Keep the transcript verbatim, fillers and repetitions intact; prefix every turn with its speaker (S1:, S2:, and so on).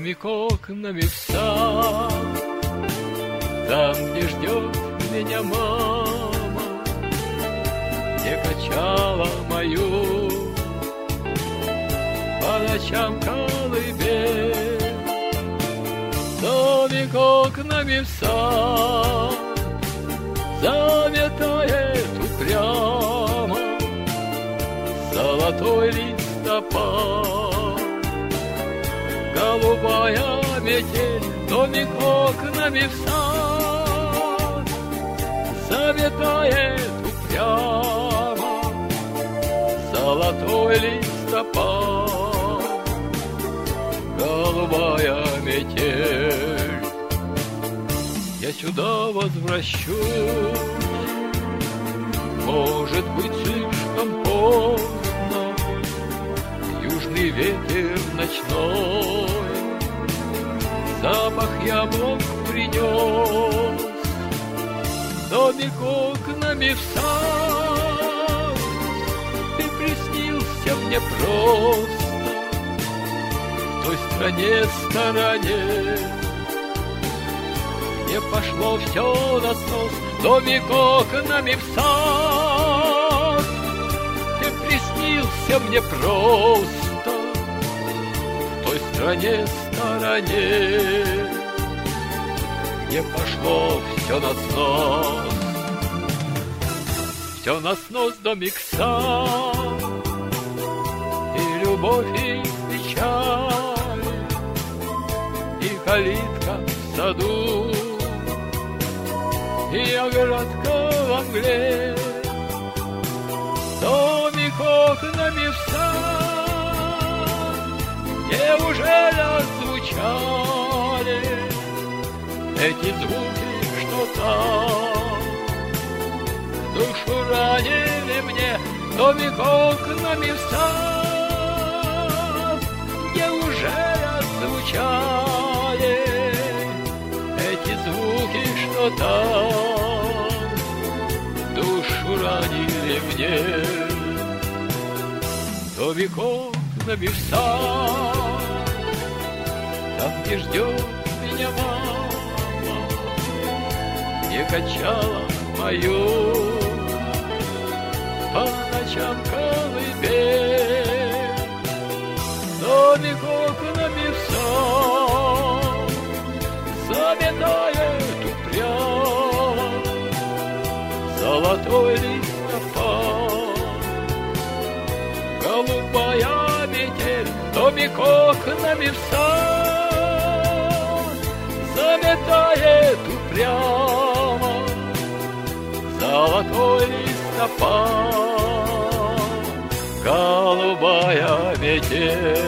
S1: домик окнами в сад, там, где ждет меня мама, где качала мою по ночам колыбель. Домик окнами в сад заметает упрямо золотой листопад. Голубая метель, домик окнами в сад заметает упрямо золотой листопад. Голубая метель, я сюда возвращусь, может быть, слишком поздно. Южный ветер ночной запах яблок принес. Домик окнами в сад, ты приснился мне просто в той стране стороне, где пошло все на снос. Домик окнами в сад, ты приснился мне просто в той стране стороне, где пошло все на снос. Все на снос, домик сад, и любовь, и печаль, и калитка в саду, и оградка во мгле. Домик окнами в сад, где уже отзвучали эти звуки, что там душу ранили мне. Домик окнами в сад, где уже отзвучали эти звуки, что там душу ранили мне. Домик окнами в сад, там, где ждет меня мама, где качала мою по ночам колыбель. Домик окнами в сад заметает упрямо золотой листопад. Голубая метель, домик окнами в сад заметает упрямо золотой листопад. Голубая метель.